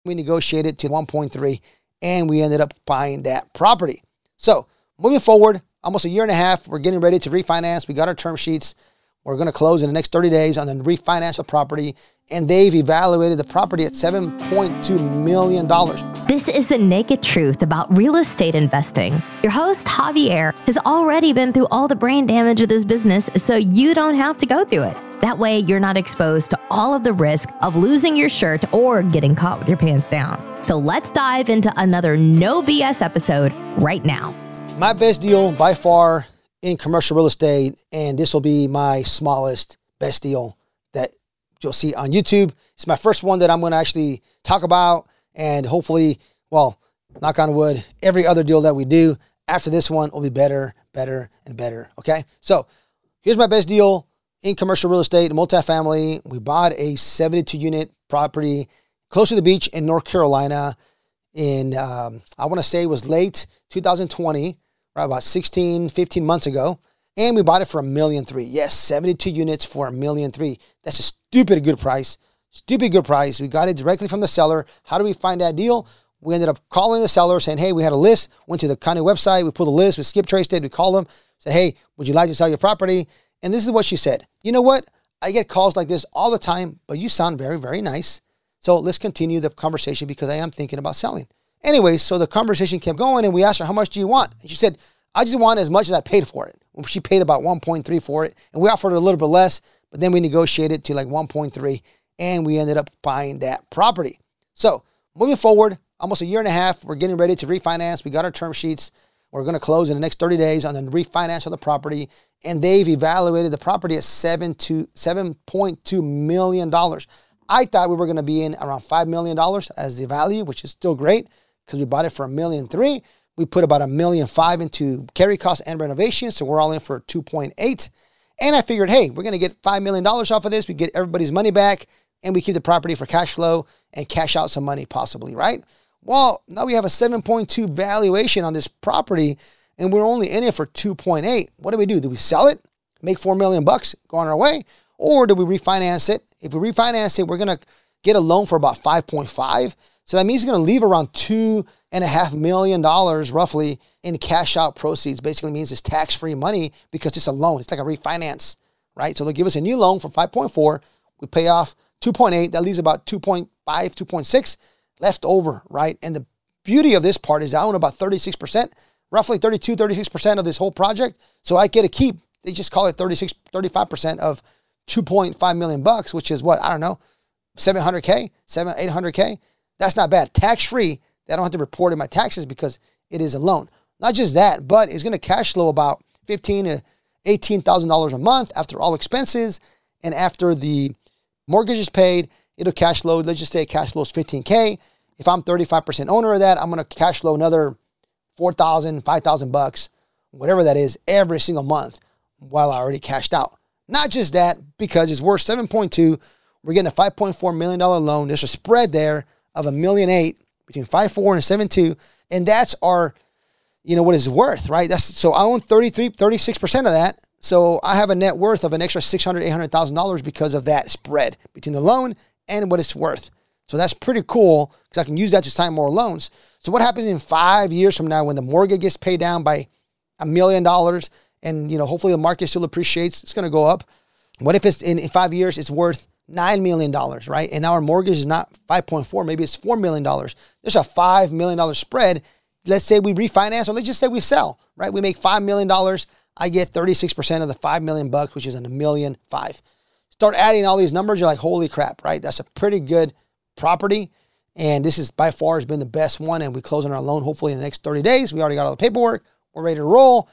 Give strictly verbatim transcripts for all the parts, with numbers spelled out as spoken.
We negotiated to one point three, and we ended up buying that property. So moving forward, almost a year and a half, we're getting ready to refinance. We got our term sheets. We're going to close in the next thirty days on the refinance of property, and they've evaluated the property at seven point two million dollars. This is the naked truth about real estate investing. Your host, Javier, has already been through all the brain damage of this business, so you don't have to go through it. That way, you're not exposed to all of the risk of losing your shirt or getting caught with your pants down. So let's dive into another no B S episode right now. My best deal by far in commercial real estate, and this will be my smallest best deal that you'll see on YouTube. It's my first one that I'm going to actually talk about, and hopefully, well, knock on wood, every other deal that we do after this one will be better, better, and better, okay? So here's my best deal in commercial real estate, multifamily. We bought a seventy-two unit property close to the beach in North Carolina in, um, I want to say it was late two thousand twenty, right, about sixteen, fifteen months ago. And we bought it for a million three. Yes, seventy-two units for a million three. That's a stupid good price. Stupid good price. We got it directly from the seller. How do we find that deal? We ended up calling the seller saying, hey, we had a list. Went to the county website. We pulled the list. We skip traced it. We called them. Said, hey, would you like to sell your property? And this is what she said. You know what? I get calls like this all the time, but you sound very, very nice. So let's continue the conversation because I am thinking about selling. Anyway, so the conversation kept going, and we asked her, how much do you want? And she said, I just want as much as I paid for it. Well, she paid about one point three for it, and we offered her a little bit less, but then we negotiated to like one point three, and we ended up buying that property. So moving forward, almost a year and a half, we're getting ready to refinance. We got our term sheets. We're going to close in the next thirty days on the refinance of the property, and they've evaluated the property at seven point two million dollars. I thought we were going to be in around five million dollars as the value, which is still great because we bought it for a million three. We put about a million five into carry costs and renovations, so we're all in for two point eight. And I figured, hey, we're going to get five million dollars off of this. We get everybody's money back, and we keep the property for cash flow and cash out some money possibly, right? Well, now we have a seven point two valuation on this property, and we're only in it for two point eight. What do we do? Do we sell it, make four million bucks, go on our way? Or do we refinance it? If we refinance it, we're going to get a loan for about five point five. So that means it's going to leave around two and a half million dollars roughly in cash out proceeds. Basically means it's tax-free money because it's a loan. It's like a refinance, right? So they'll give us a new loan for five point four. We pay off two point eight. That leaves about two point five, two point six left over, right? And the beauty of this part is I own about thirty-six percent, roughly thirty-two, thirty-six percent of this whole project. So I get to keep, they just call it thirty-six, thirty-five percent of two point five million bucks, which is what, I don't know, seven hundred K, seven, eight hundred K. That's not bad. Tax-free. I don't have to report in my taxes because it is a loan. Not just that, but it's going to cash flow about fifteen thousand to eighteen thousand dollars a month after all expenses. And after the mortgage is paid, it'll cash flow. Let's just say cash flow is fifteen K. If I'm thirty-five percent owner of that, I'm going to cash flow another four thousand, five thousand bucks, whatever that is, every single month while I already cashed out. Not just that, because it's worth seven point two. We're getting a five point four million dollars loan. There's a spread there of a million eight between five point four and seven point two. And that's our, you know, what it's worth, right? That's so I own thirty-three, thirty-six percent of that. So I have a net worth of an extra six hundred thousand dollars, eight hundred thousand dollars because of that spread between the loan and what it's worth. So that's pretty cool because I can use that to sign more loans. So what happens in five years from now when the mortgage gets paid down by a million dollars and, you know, hopefully the market still appreciates, it's going to go up. What if it's in, in five years, it's worth nine million dollars, right? And now our mortgage is not five point four, maybe it's four million dollars. There's a five million dollars spread. Let's say we refinance, or let's just say we sell, right? We make five million dollars. I get thirty-six percent of the five million bucks, which is a million five. Start adding all these numbers, you're like, holy crap, right? That's a pretty good property. And this is by far has been the best one. And we close on our loan, hopefully in the next thirty days. We already got all the paperwork. We're ready to roll.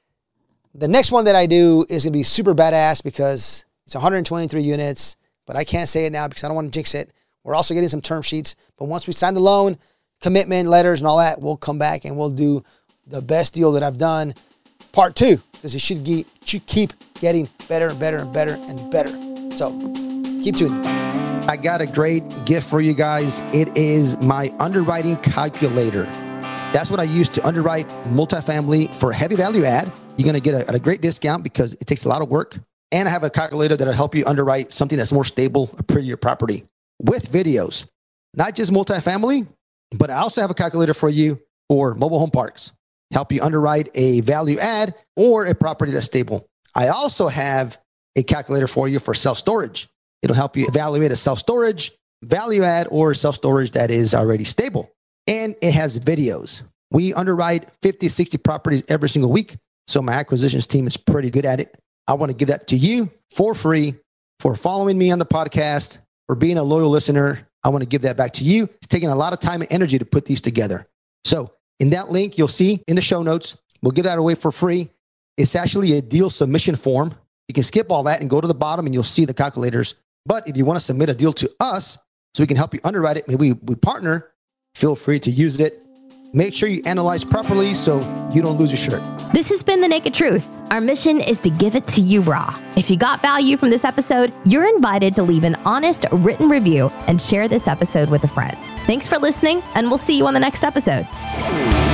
The next one that I do is going to be super badass because it's one hundred twenty-three units, but I can't say it now because I don't want to jinx it. We're also getting some term sheets, but once we sign the loan, commitment letters and all that, we'll come back and we'll do the best deal that I've done, part two, because it should, ge- should keep getting better and better and better and better. So keep tuning. I got a great gift for you guys. It is my underwriting calculator. That's what I use to underwrite multifamily for heavy value add. You're going to get a, a great discount because it takes a lot of work. And I have a calculator that'll help you underwrite something that's more stable, a prettier property with videos. not just multifamily, but I also have a calculator for you for mobile home parks. Help you underwrite a value add or a property that's stable. I also have a calculator for you for self-storage. It'll help you evaluate a self-storage, value add, or self-storage that is already stable. And it has videos. We underwrite fifty, sixty properties every single week. So my acquisitions team is pretty good at it. I want to give that to you for free for following me on the podcast, for being a loyal listener. I want to give that back to you. It's taking a lot of time and energy to put these together. So in that link, you'll see in the show notes, we'll give that away for free. It's actually a deal submission form. You can skip all that and go to the bottom and you'll see the calculators. But if you want to submit a deal to us so we can help you underwrite it, maybe we, we partner, feel free to use it. Make sure you analyze properly so you don't lose your shirt. This has been The Naked Truth. Our mission is to give it to you raw. If you got value from this episode, you're invited to leave an honest written review and share this episode with a friend. Thanks for listening, and we'll see you on the next episode.